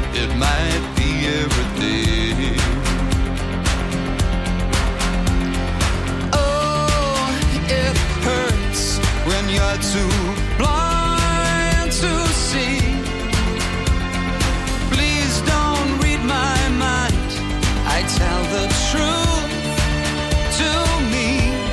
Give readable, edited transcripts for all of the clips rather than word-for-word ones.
it might be everything. Oh, it hurts when you're too blind to see. Please don't read my mind, I tell the truth to me.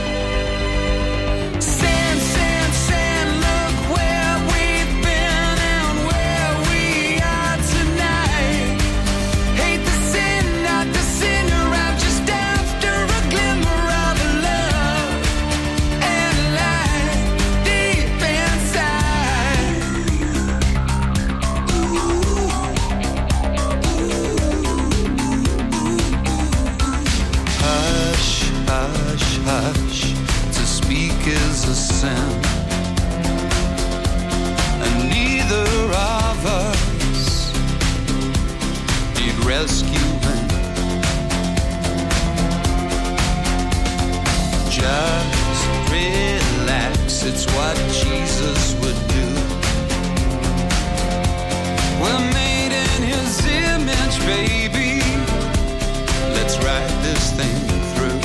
Sand, sand, sand, look where we've been and where we are tonight. Hate the sin, not the sinner, I'm just after a glimmer of love and light deep inside. Hush, hush, hush, to speak is a sin, and neither of us need rescuing. Just relax, it's what Jesus would do. We're made in his image, baby. Let's ride this thing through.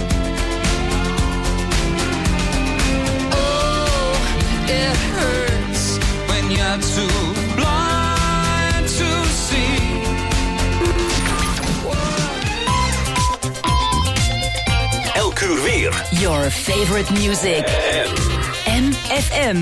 Oh, it hurts when you're too blind to see. Elk uur weer. Your favorite music. MFM.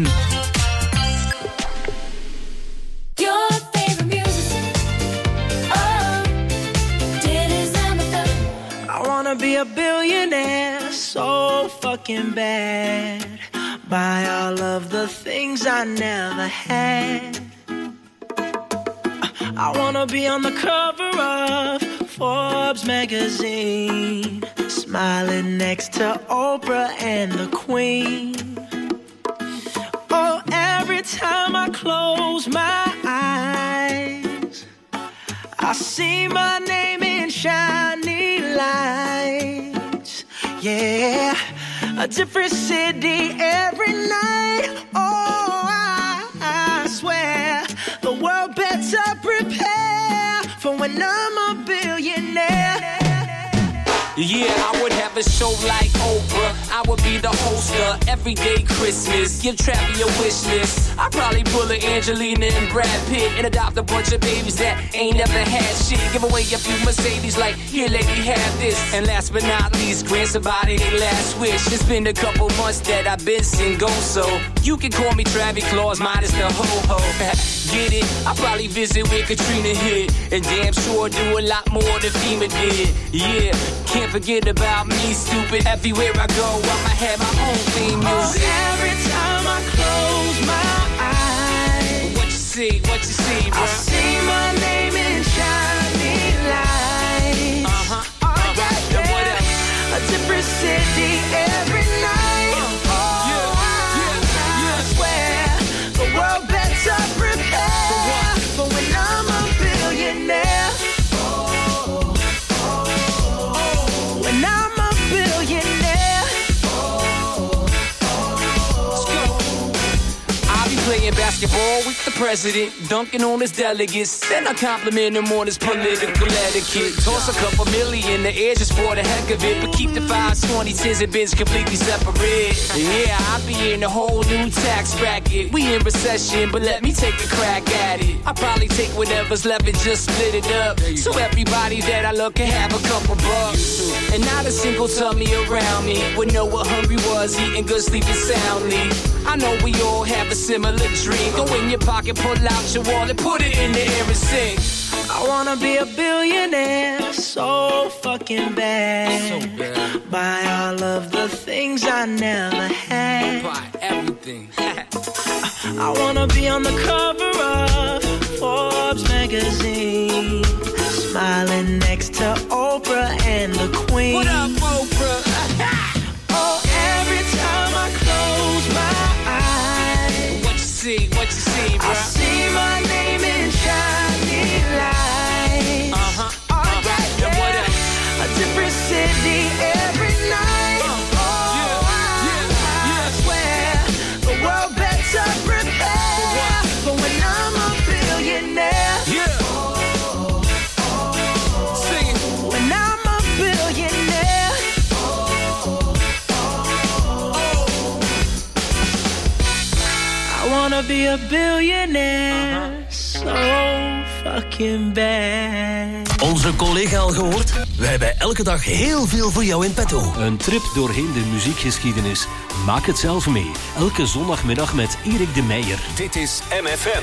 Your favorite music. Oh, dit is MFM. I wanna be a billionaire so fucking bad. Buy all of the things I never had. I wanna be on the cover of Forbes magazine, smiling next to Oprah and the Queen. Oh, every time I close my eyes, I see my name in shiny lights. Yeah, a different city every night. Oh, I swear the world better prepare for when I'm a billionaire. Yeah, I would have a show like Oprah. I would be the host of Everyday Christmas. Give Travi a wish list. I'd probably pull a Angelina and Brad Pitt and adopt a bunch of babies that ain't never had shit. Give away a few Mercedes like, here lady, have this. And last but not least, grant somebody their last wish. It's been a couple months that I've been single, so you can call me Travis Claus minus the ho-ho. Get it? I'll probably visit where Katrina hit, and damn sure do a lot more than FEMA did. Yeah, can't forget about me, stupid. Everywhere I go, I'ma have my own theme music. Oh, every time I close my eyes, What you see, bro? I see my name in shiny lights. Oh, yeah, And what else? a different city every night. I swear the world better prepare for when I'm a billionaire. When I'm a billionaire. Let's go. I'll be playing basketball with the president, dunking on his delegates. Then I compliment him on his political etiquette. Toss a couple million in the air just for the heck of it, but keep the 5s, 20s, 10s, and bins completely separate. Yeah, I'll be in a whole new tax bracket. We in recession, but let me take a crack at it. I'll probably take whatever's left and just split it up, so everybody that I love can have a couple bucks. And not a single tummy around me would know what hungry was, eating good, sleeping soundly. I know we all have a similar dream. Go in your pocket, pull out your wallet, put it in the air and sing. I wanna be a billionaire so fucking bad. So bad. Buy all of the things I never had. Buy everything. I wanna be on the cover of Forbes magazine, smiling next to Oprah and the Queen. What up, Oprah? Oh, every time I close my eyes, What you see, bro? I see my name in shiny lights. Oh, yeah, And what else? a different city every night. I swear the world better prepare for when I'm a billionaire. Yeah. be a billionaire. So fucking bad. Onze collega al gehoord? We hebben elke dag heel veel voor jou in petto. Een trip doorheen de muziekgeschiedenis. Maak het zelf mee. Elke zondagmiddag met Erik de Meijer. Dit is MFM.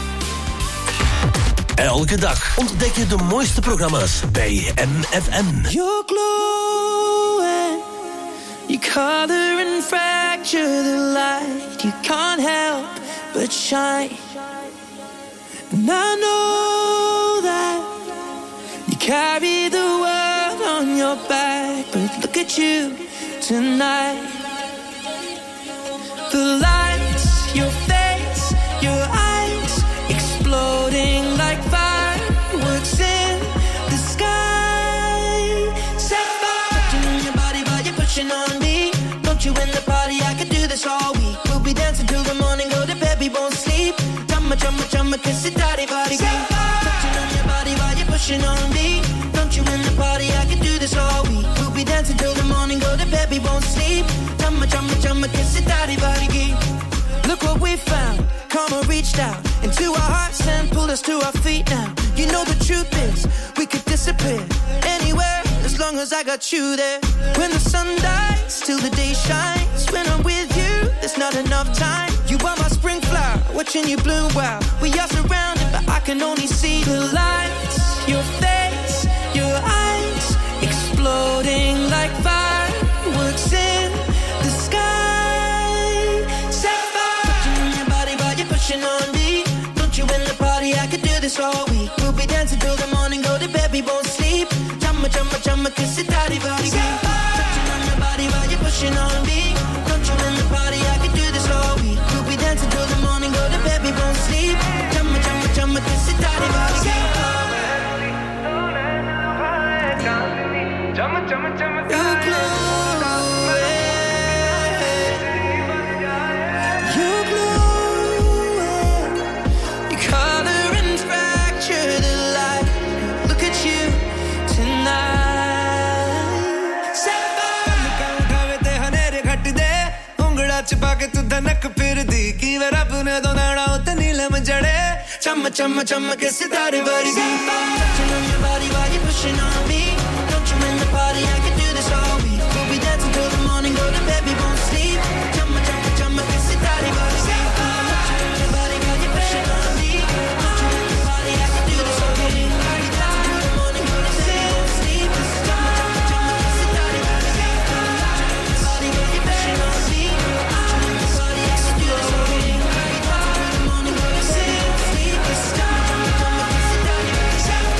Elke dag ontdek je de mooiste programma's bij MFM. You're glowing. You color and fracture the light. You can't help but shine. And I know that you carry the world on your back. But look at you tonight. The lights, your face, your eyes, exploding like fireworks in the sky. Set fire. Touching on your body while you're pushing on me. Don't you in the party, I could do this all week. We'll be dancing till the morning, go to bed, we won't sleep. Chumma, chumma, chumma, kiss it, daddy, body, girl. Touching on your body while you're pushing on me. Don't you in the party, I could do this all week. We'll be dancing till the morning, go to bed, we won't sleep. Chumma, chumma, chumma, kiss it, daddy, body, girl. Look what we found. Karma reached out into our hearts and pulled us to our feet now. You know the truth is, we could disappear anywhere as long as I got you there. When the sun dies, till the day shines. When I'm with you, there's not enough time. You are my spring flower, watching you bloom wild. We are surrounded, but I can only see the lights. Your face, your eyes, exploding like fireworks in the sky. Set fire. Touching on your body while you're pushing on me. Don't you in the party, I could do this all week. We'll be dancing till the morning, go to bed, we won't sleep. Chumma, chumma, chumma, kiss it, daddy, body, girl. Touching on your body while you're pushing on me. Don't you in the party, I could do this all week. We'll be dancing till the morning, go to bed, we won't sleep. Chumma, chumma, chumma, kiss it, daddy, body, girl. You glow, you glow, you color and fracture the light. Look at you tonight. Set fire. उठावे ते हनेरे घट दे उंगड़ा चिपा के तू धनक फिर दी की वे रब ने तो नाड़ा उते नीलम जड़े चम चम चम के सितारे वर्गी. Touching on your body while you're pushing on me. Don't you in the party, I could do this all week. We'll be dancing till the morning, go to bed, we won't sleep. Chumma, chumma, chumma, kiss it, daddy, body, girl. Touching on your body while you're pushing on me. Don't you in the party, I could do this all week. We'll be dancing till the morning, go to bed, we won't sleep. Chumma, chumma, chumma, kiss it, daddy, body, girl. Touching on your body while you're pushing on me. Don't you in the party, I could do this all week. We'll be dancing till the morning, go to bed, we won't sleep. Chumma, chumma, chumma, kiss it, daddy, body, girl.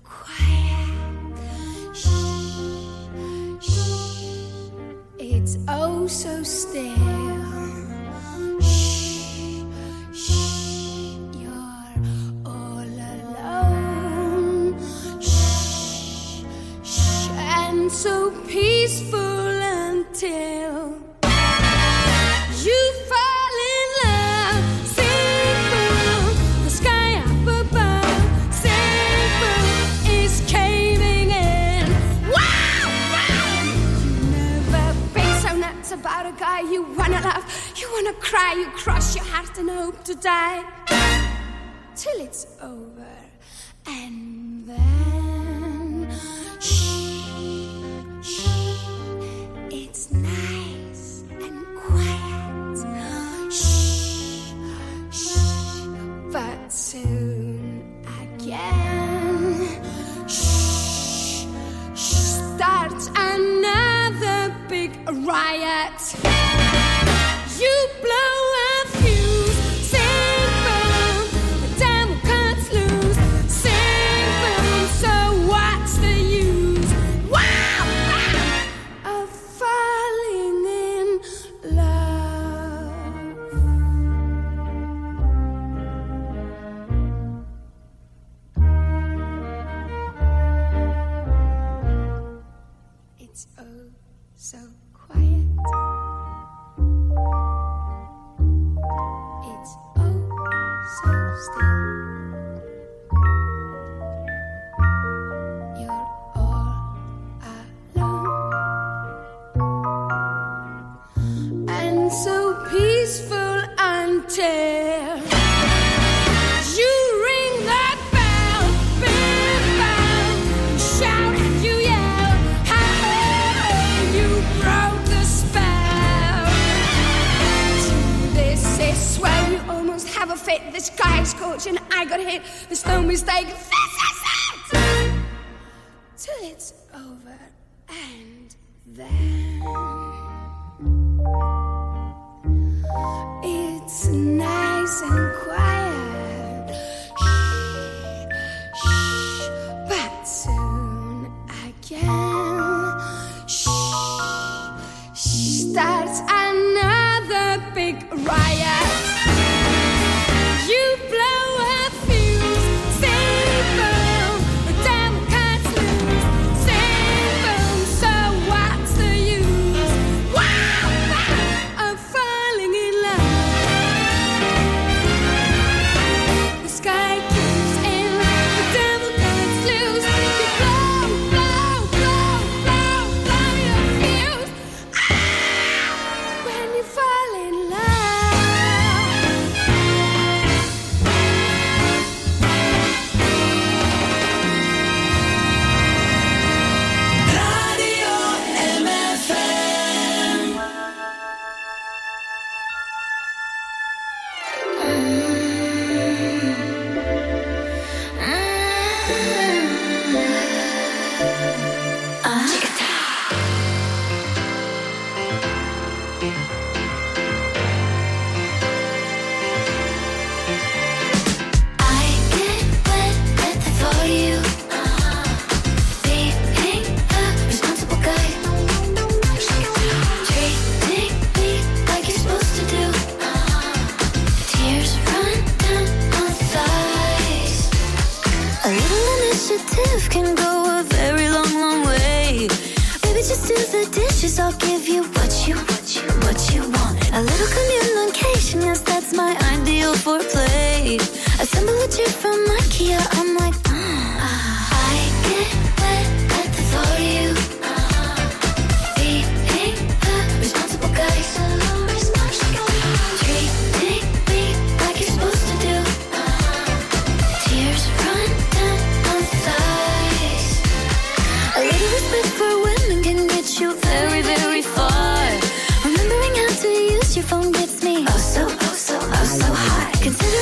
quiet. Shh, shh. It's oh so still. Shh, shh. You're all alone. Shh, shh. And so peaceful until you fall in love. Simple, the sky up above. Simple is caving in. Wow, wow. You never been so nuts about a guy you wanna love. You wanna cry, you cross your heart and hope to die till it's over. And then shh, shh. It's nice and quiet. Shh, shh. But soon again, shh, shh. Starts another big riot. You blow a fuse. Simple, the devil cuts loose. Simple, so what's the use? Wow, wow. Of falling in love. It's oh so quiet. It's oh so still. You're all alone. And so peaceful until you ring that bell. Big bell. You shout and you yell. Hey, you broke the spell. This is where you almost have a fit. The sky is scorching, I got hit. There's no mistake. This is it. Till it's over. And then it's nice and quiet. Shh, shh. But soon again, shh, shh. Starts another big riot. You blow a fuse. Simple, the devil cuts loose. Simple, so what's the use? Wow, wow, of falling in love. The sky gives in, the devil cuts loose. You blow, blow, blow, blow, blow your fuse. When you fall in love. Radio MFM. I get wet at the thought of you. Being a responsible guy. Treating me like you're supposed to do. Tears run down my thighs. A little initiative can go a very long, long way. Baby, just do the dishes. I'll give you what you want. A little communication, yes, that's my ideal foreplay. Assemble a chair from IKEA. I'm like, I get wet at the thought of you. Being a responsible guy. Treating me like you're supposed to do. Tears run down my thighs. A little respect for women can get you very, very far. Remembering how to use your phone gets me oh so hot. Consider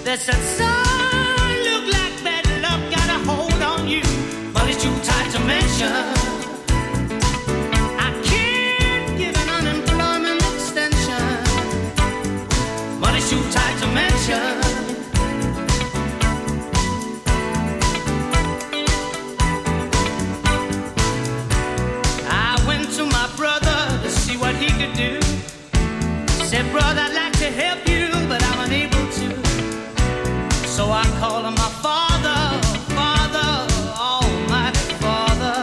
They said, son, look like bad luck got a hold on you. Money's too tight to mention. I can't give an unemployment extension. Money's too tight to mention. I went to my brother to see what he could do. Said, brother, I'd like to help you, but I'm unable to. So I called on my father, Father, Almighty Father.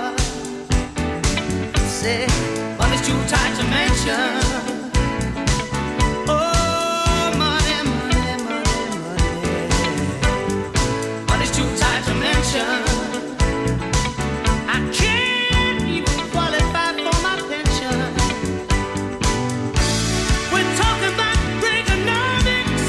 Said, money's too tight to mention. Oh, money, money, money, money. Money's too tight to mention. I can't even qualify for my pension. We're talking about Reaganomics.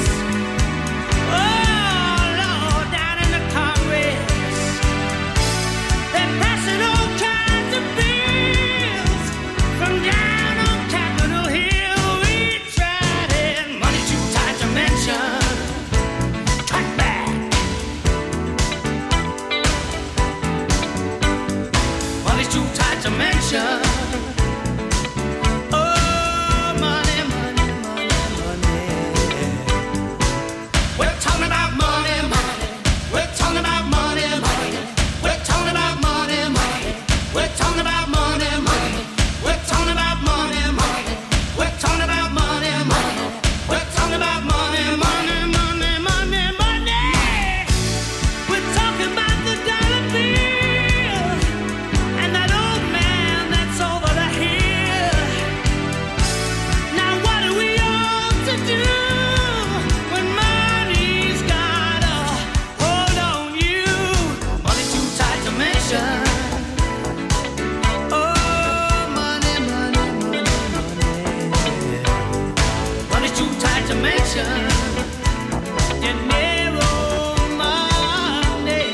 Oh, Lord, down in the Congress. They're passing all kinds of bills from down on Capitol Hill. We tried it. Money's too tight to mention. Cut back. Money's too tight to mention. Oh, money, money, money, money. We're talking about money, money. We're talking about money, money. We're talking about money, money. We're talking about money, money. We're talking about money, money. We're talking about money, money. We're talking about money, money, money, money, money. We're talking about the dollar bill and that old man that's over the hill. Now what do we ought to do when money's got a hold on you? Money's too tight to mention. Oh, money, money, money, money. Money's too tight to mention. Dinero money.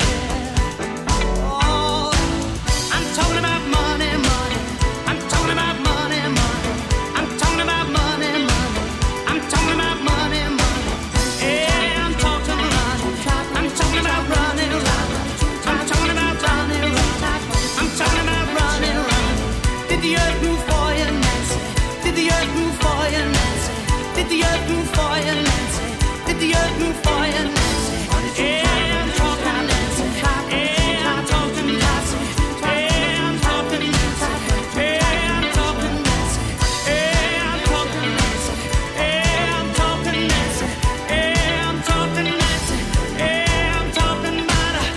Oh, I'm talking about money, money. I'm talking about money, money. I'm talking about money, money. I'm talking about money, money. Yeah, I'm talking money. I'm talking about running around. I'm talking about running around. I'm talking about running around. Did the earth move for you, Nancy? Did the earth move for you, Nancy? Did the earth move for you, Nancy? Did the earth move for you, Nancy? Yeah, I'm talking Nancy. Yeah, I'm talking Nancy. Yeah, I'm talking Nancy. Yeah, I'm talking Nancy. Yeah, I'm talking Nancy. Yeah, I'm talking Nancy. Yeah, I'm talking Nancy. Yeah, I'm talking about her.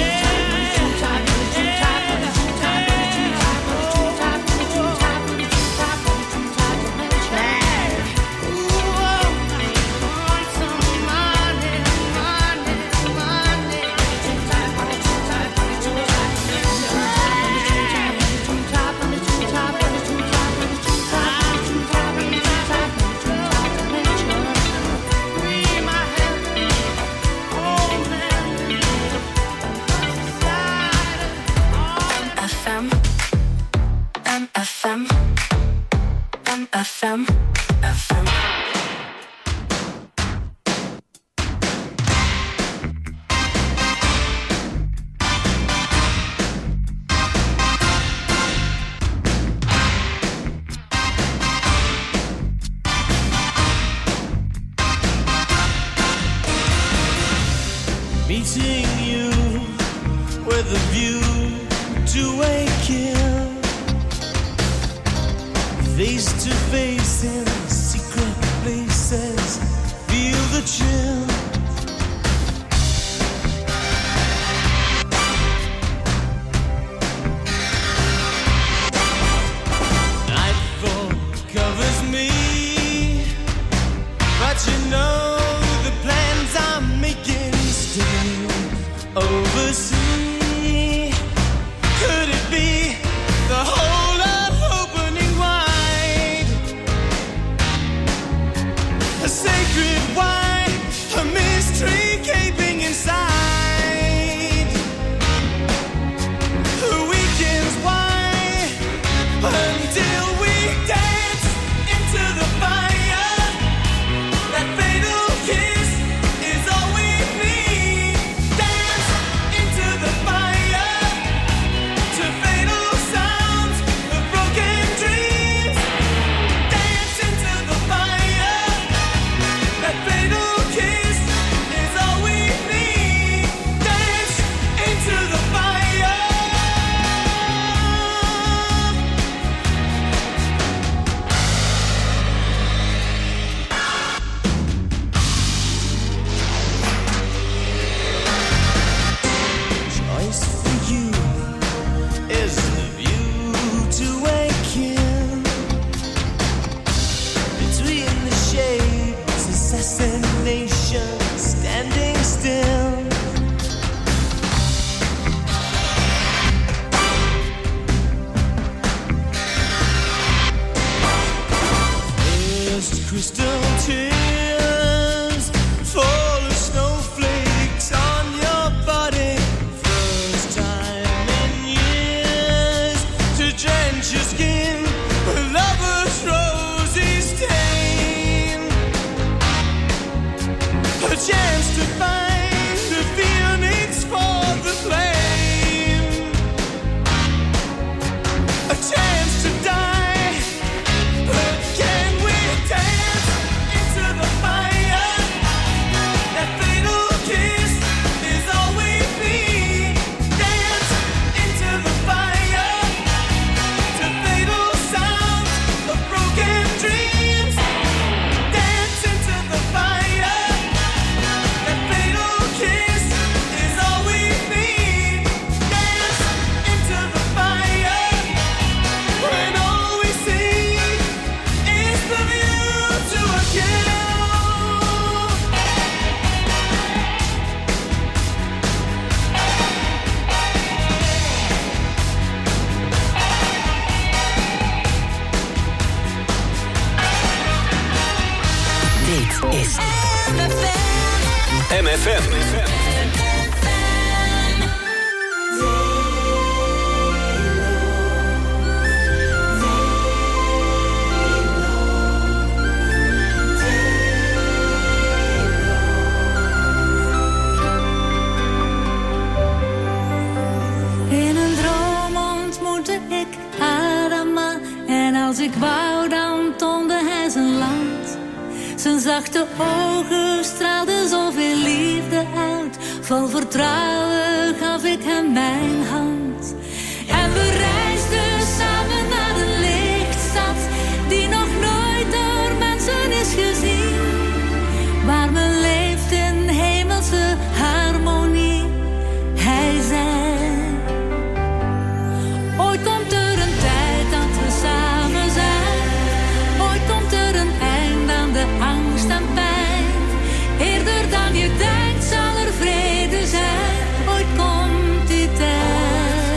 FM, MFM, MFM, FM. Meeting you with a view to a kill, face to face in secret places, feel the chill. Nightfall covers me, but you know the plans I'm making still oversee. Could it be the whole of opening wide? A sacred wine, a is the view to waken between the shades, assassination standing still. First crystal tears fall as snowflakes on your body. First time in years to drench your skin with lover's rosy stain. A chance to find the phoenix for the flame. A chance to die, but can we dance into the fire? That fatal kiss is all we need. Dance into the fire to fatal sounds of broken dreams. Dance into the fire. That fatal kiss is all we need. Dance into the fire when all we see is the view to a kill. Dit is MFM. In een droom ontmoette ik Adama. En als ik wou, dan toonde hij zijn land. Zijn zachte ogen straalden zoveel liefde uit. Vol vertrouwen gaf ik hem mijn hand. En we reisden samen naar de lichtstad, die nog nooit door mensen is gezien. Waar men leeft in hemelse harmonie. Hij zei: ooit komt er een tijd dat we samen zijn. Ooit komt er een eind aan de angst en pijn. Eerder dan je denkt zal er vrede zijn. Ooit komt die tijd.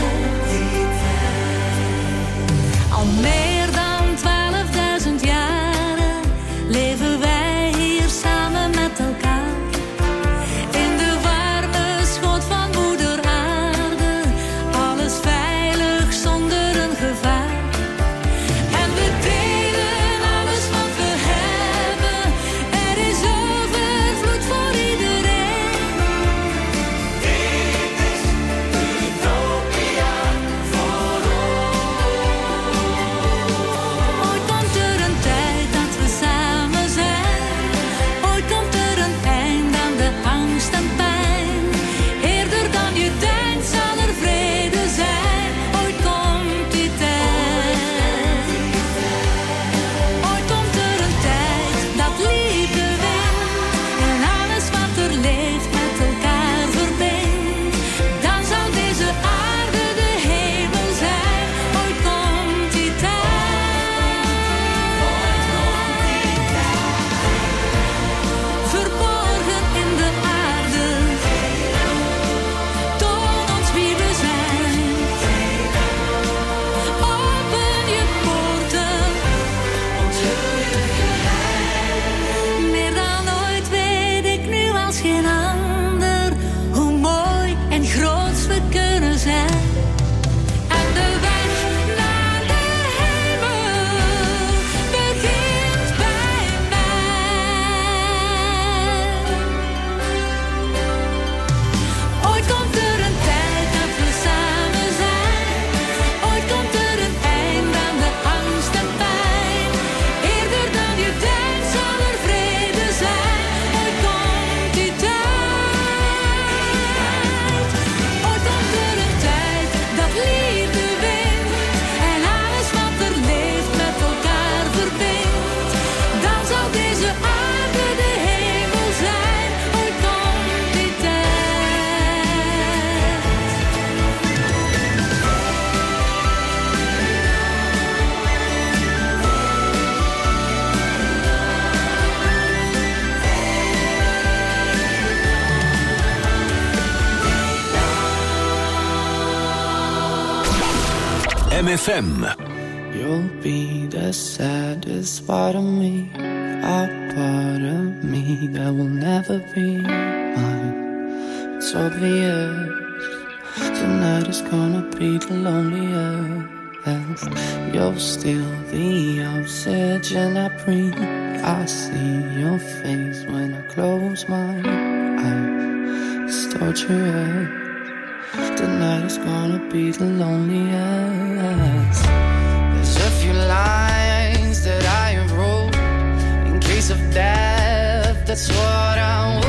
MFM. You'll be the saddest part of me, a part of me that will never be mine. It's obvious tonight is gonna be the loneliest. You're still the oxygen I breathe. I see your face when I close my eyes. It's torture. Tonight is gonna be the loneliest. There's a few lines that I have wrote in case of death. That's what I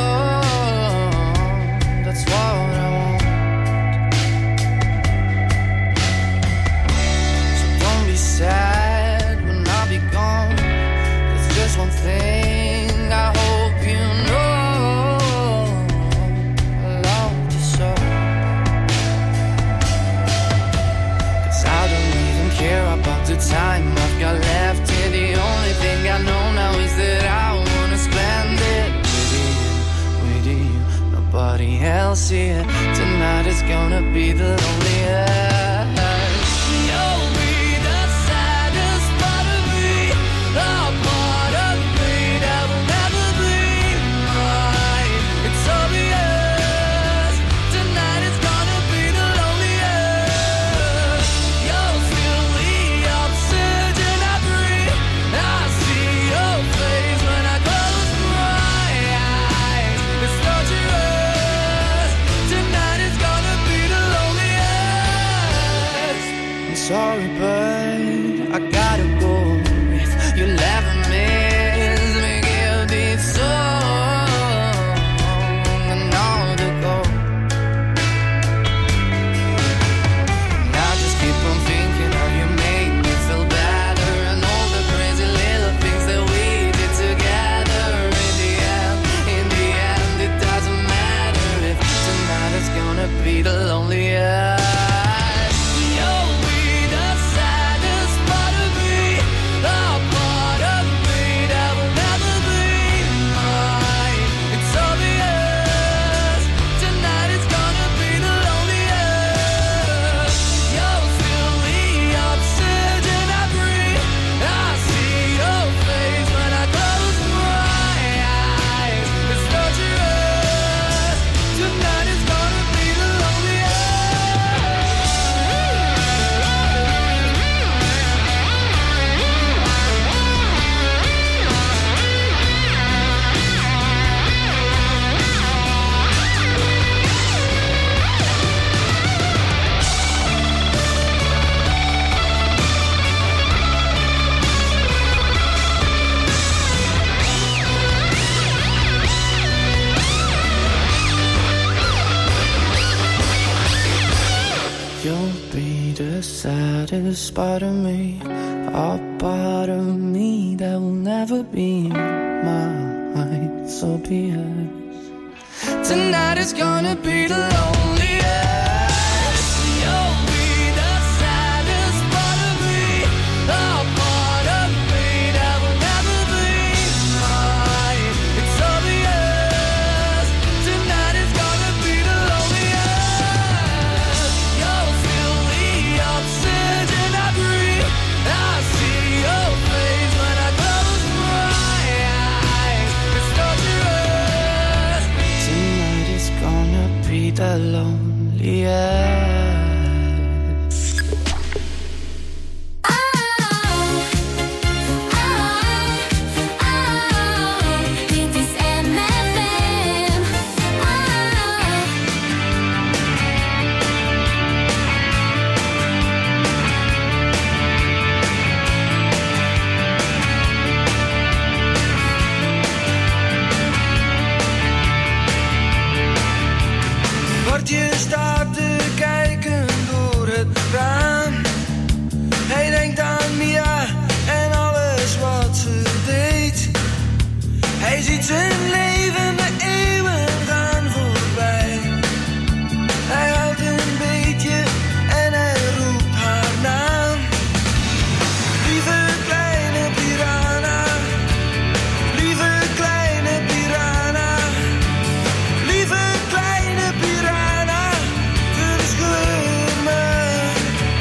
want. That's what I want. So don't be sad when I'll be gone. There's just one thing I hope you know. I love you so. Care about the time I've got left here. The only thing I know now is that I wanna spend it with you, nobody else here. Tonight is gonna be the loneliest. You'll be the saddest part of me, a part of me that will never be mine. It's obvious, tonight is gonna be the loneliest. You'll feel the oxygen I breathe. I see your face when I close my eyes. It's torturous, tonight is gonna be the loneliest. I'm sorry, but I gotta go. If you'll ever miss me, give this song another go. And I just keep on thinking how you made me feel better, and all the crazy little things that we did together. In the end, it doesn't matter if tonight is gonna be the loneliest. You'll be the saddest part of me, a part of me that will never be mine. It's obvious, tonight is gonna be the loneliest. You'll feel the oxygen I breathe. I see your face when I close my eyes. It's torturous, tonight is gonna be the loneliest. You'll be the saddest part of me, a part of me that will never be mine. So be it. Tonight is gonna be the loneliest. You'll be the saddest part of me, a part of me that will never be mine. It's obvious, tonight is gonna be the loneliest. You'll feel the oxygen I breathe. I see your face when I close my eyes. It's torturous. Tonight is gonna be the loneliest. Dit is MFM. Bartje staat te kijken door het raam. Hij denkt aan Mia en alles wat ze deed. Hij ziet zijn leven de eeuwen gaan voorbij. Hij houdt een beetje en hij roept haar naam. Lieve kleine piranha, lieve kleine piranha, lieve kleine piranha, verscheur me.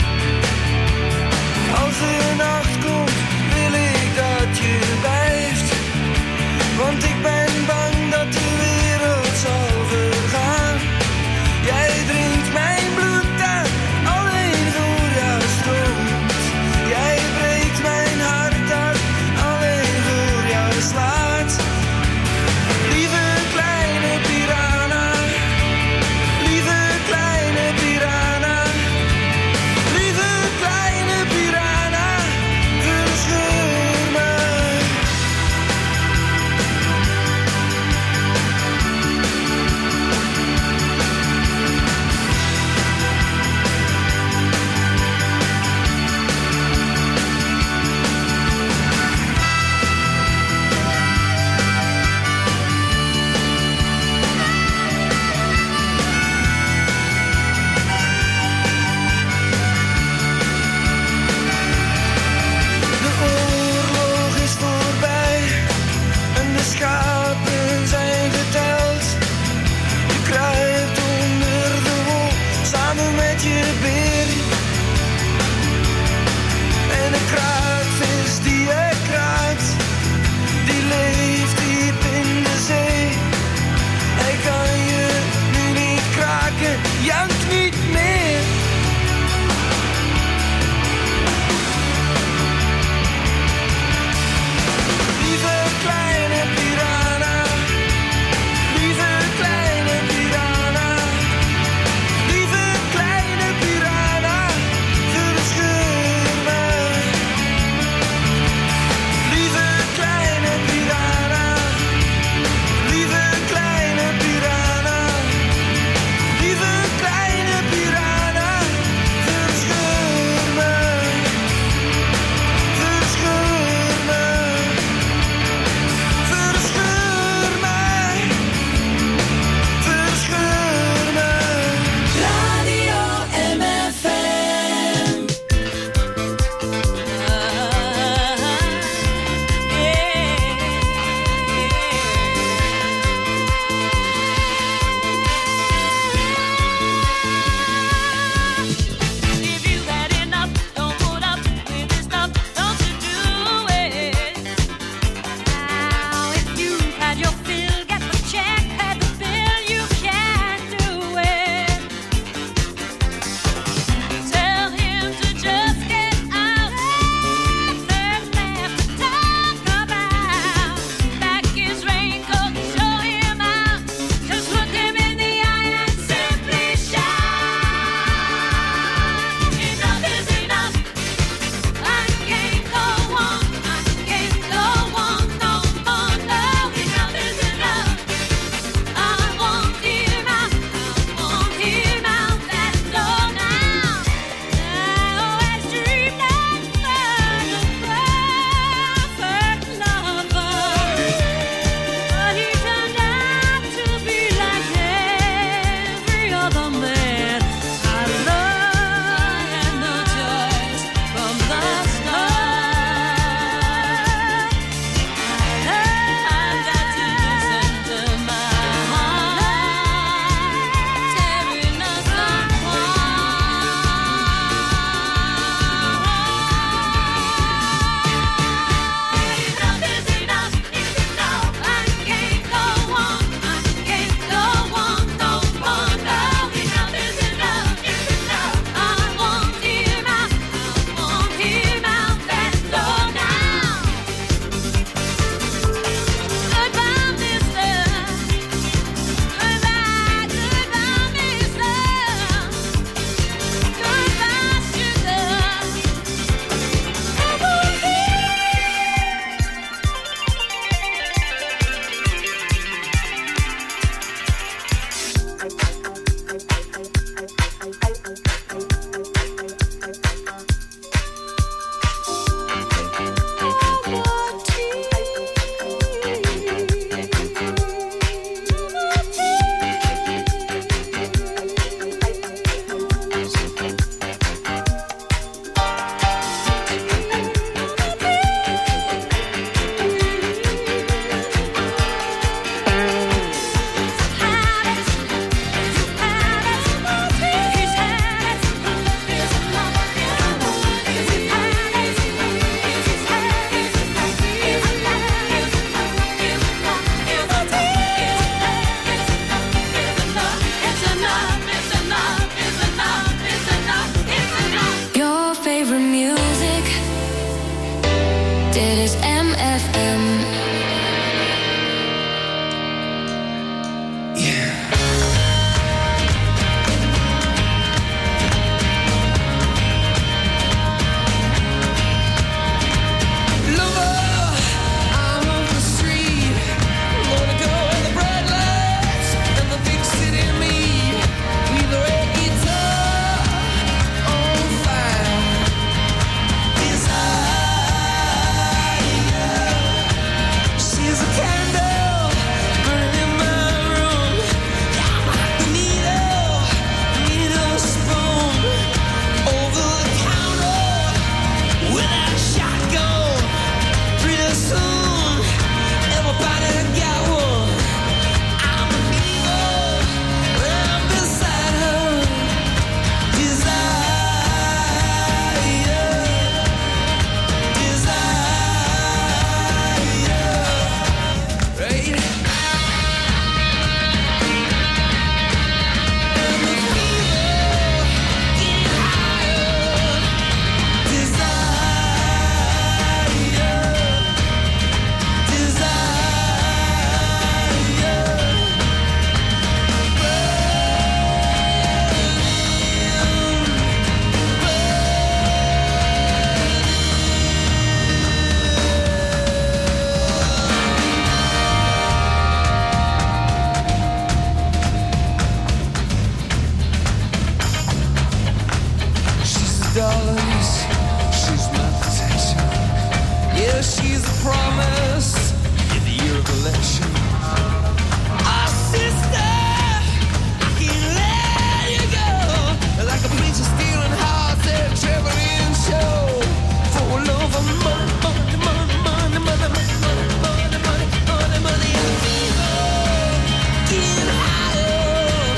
dollars. She's my protection. Yeah, she's a promise in the year of election. Our sister, I can't let you go. Like a preacher stealing hearts at a traveling show. For love of money, money, money, money, money, money, money, money, money, money, and fever. Get higher.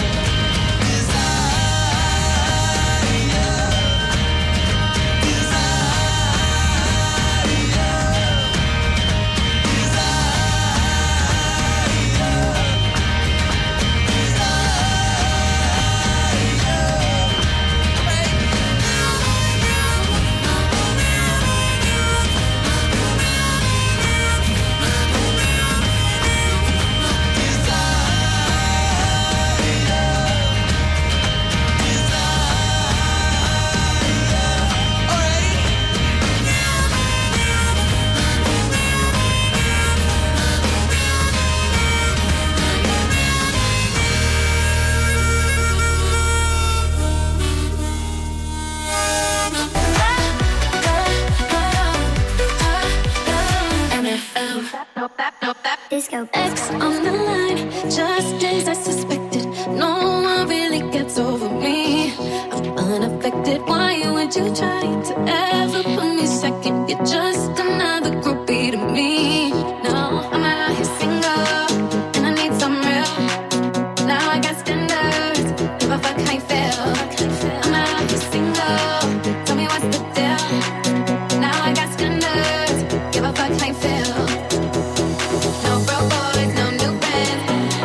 Disco. X on the line, just as I suspected. No one really gets over me. I'm unaffected. Why would you try to ever put me second? You're just another groupie to me. No, I'm out here single, and I need some real. Now I got standards. Give a fuck how you feel. I'm out here single. Tell me what's the deal. Now I got standards. Give a fuck how you feel. No broke boys, no new friends.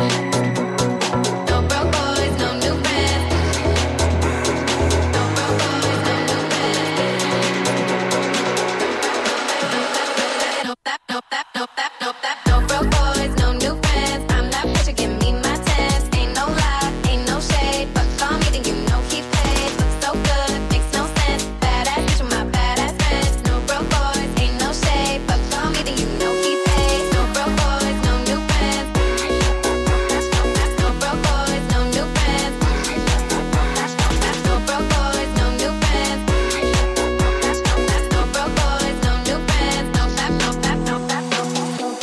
No broke boys, no new friends. No broke boys, no new friends. No broke boys, no new friends. I'm that bitch, you give me my test. Ain't no lie, ain't no shade. But call me, then you know he paid. Looks so good, makes no sense. Badass bitch with my badass friends. No broke boys, ain't no shade. But call me, then you know he paid. No broke boys, no new friends. No broke boys, no new friends. No broke boys, no new friends. No broke boys, no new friends. No fap, no fap, no fap, no fap.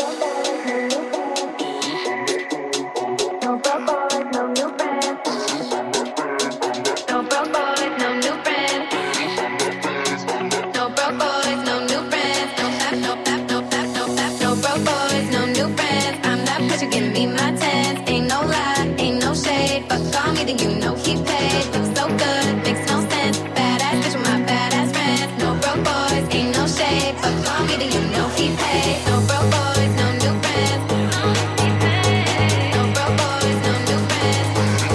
No broke boys, no new friends. No broke boys, no new friends. No broke boys, no new friends. No fap, no fap, no fap, no fap. No broke boys, no new friends. I'm that bitch, you give me my tens. Ain't no lie, ain't no shade. But call me, then you know he paid. Looks so good, makes no sense. Badass bitch with my badass friends. No broke boys, ain't no shade. But call me, then you know he paid. No broke boys, no new friends. No broke boys, no new friends.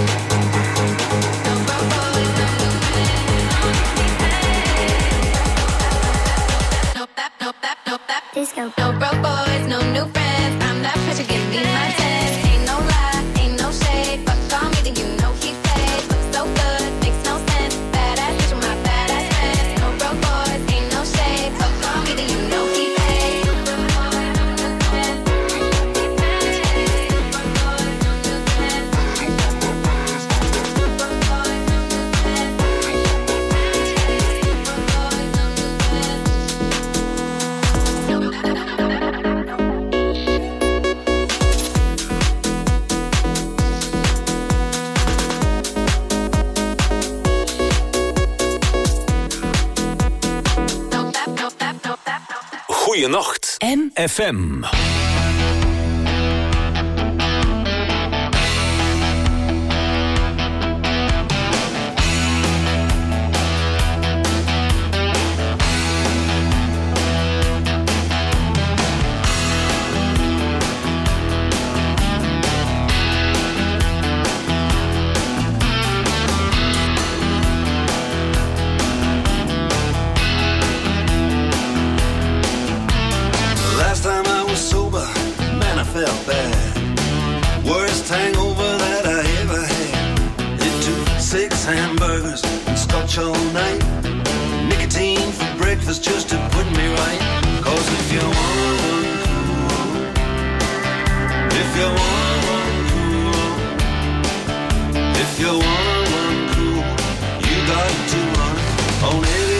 No broke boys, no new friends. No fap, no fap, no fap. Disco. No broke boys, no new friends. I'm that bitch, you give me my tens. Ain't no lie, ain't no shade. But call me, then you know he paid. Looks so good, makes no sense. Badass bitch with my badass friends. No broke boys, ain't no shade. But call me, then you know he paid. No broke boys, no new friends. No broke boys, no new friends. No broke boys, no new Goeienacht. FM. Last time I was sober, man, I felt bad. Worst hangover that I ever had. It took 6 hamburgers and scotch all night. Nicotine for breakfast just to put me right. 'Cause if you want one cool, if you want one cool, if you want one cool, you got to run on every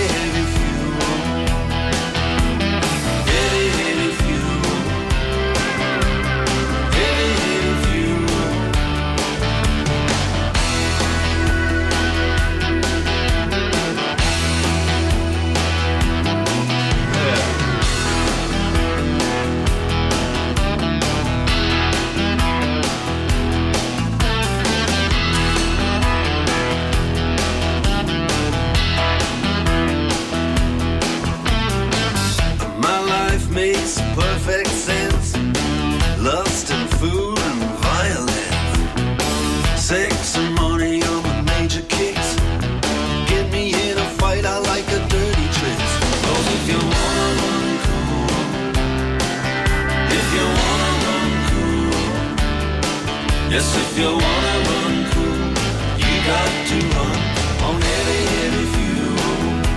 you wanna run cool, you got to run on heavy, heavy fuel.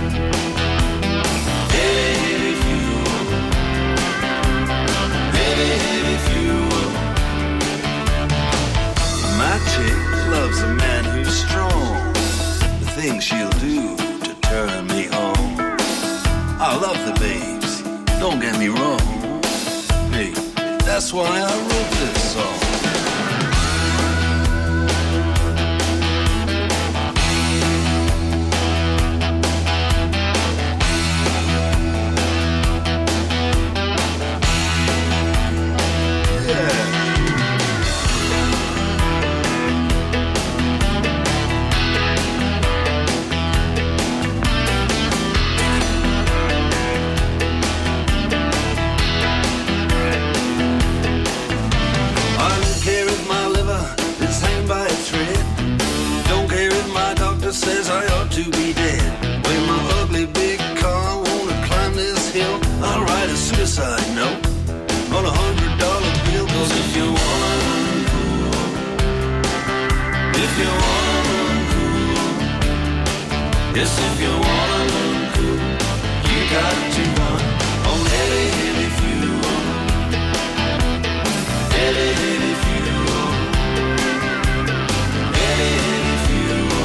Heavy, heavy fuel. Heavy, heavy fuel. My chick loves a man who's strong. The things she'll do to turn me on. I love the babes, don't get me wrong. Hey, that's why I wrote this song. Says I ought to be dead. When my ugly big car wanna climb this hill, I'll write a suicide note on $100 bill. 'Cause if you wanna run cool, if you wanna run cool, yes, if you wanna run cool, you got to run on heavy, heavy fuel. Heavy, heavy fuel. Heavy, heavy fuel.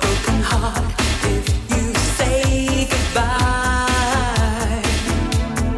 If you say goodbye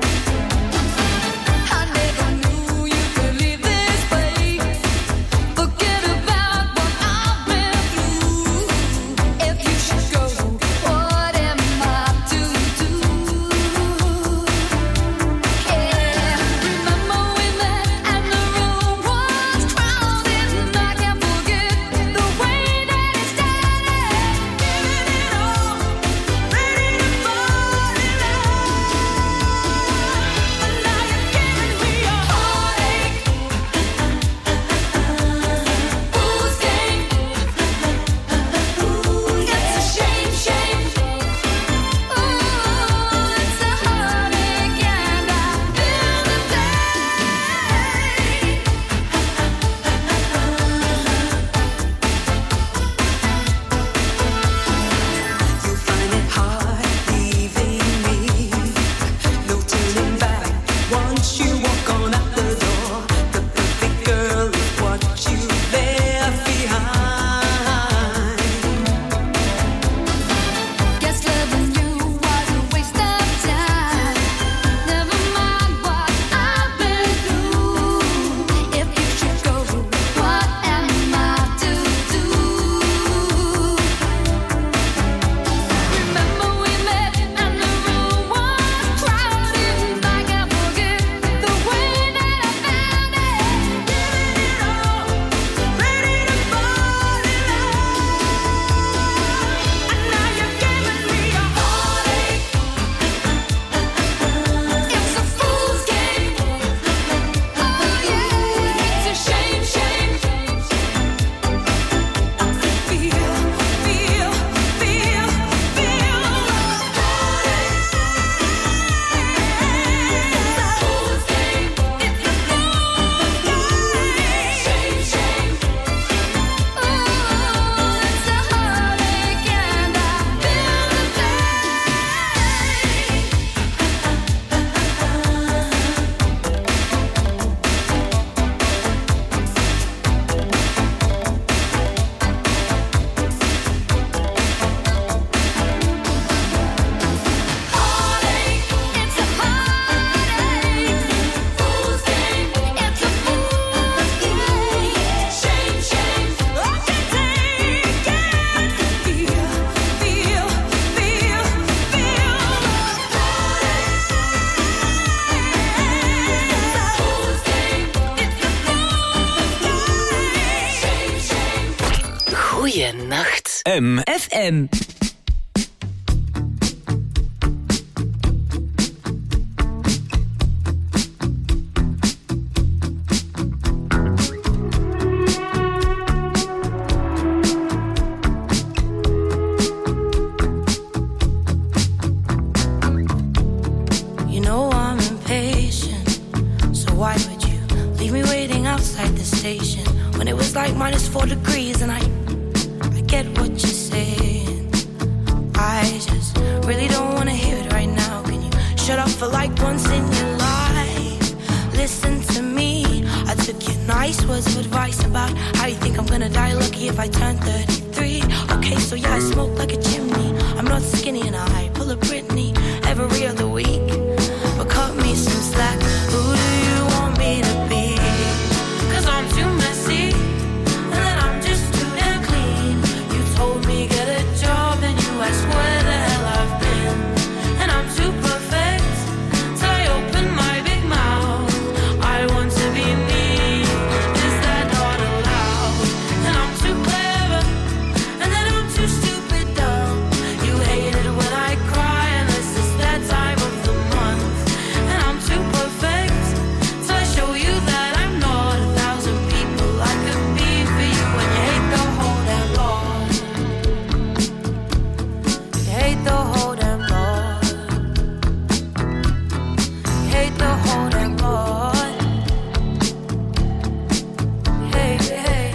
Jam FM. -4 degrees and I get what you're saying. I just really don't wanna hear it right now. Can you shut up for like once in your life? Listen to me. I took your nice words of advice about how you think I'm gonna die lucky if I turn 33. Okay, so yeah, I smoke like a chimney. I'm not skinny and I pull a Britney every other week. But cut me some slack. Who do you want me to be? 'Cause I'm too messy. Told me get a job and you ask where the hell I've been. And I'm too perfect, so I open my big mouth. I want to be me, is that not allowed? And I'm too clever, and then I'm too stupid dumb. You hate it when I cry unless it's that time of the month. And I'm too perfect, so I show you that I'm not 1,000 people I could be for you. When you hate the whole damn lot. Hate the whole damn lot. Hate the whole damn lot. Hey, hey.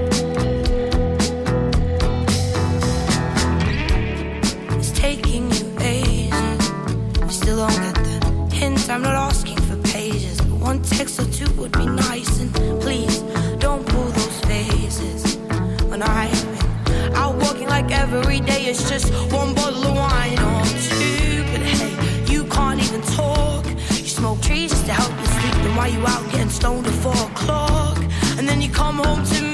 It's taking you ages. You still don't get the hint. I'm not asking for pages, but one text or two would be nice. And please don't pull those faces when I've been out walking like every day. It's just one bottle of wine or two. But hey, you can't even talk. You smoke trees just to help you sleep. Then why you out getting stoned at 4 o'clock? And then you come home to me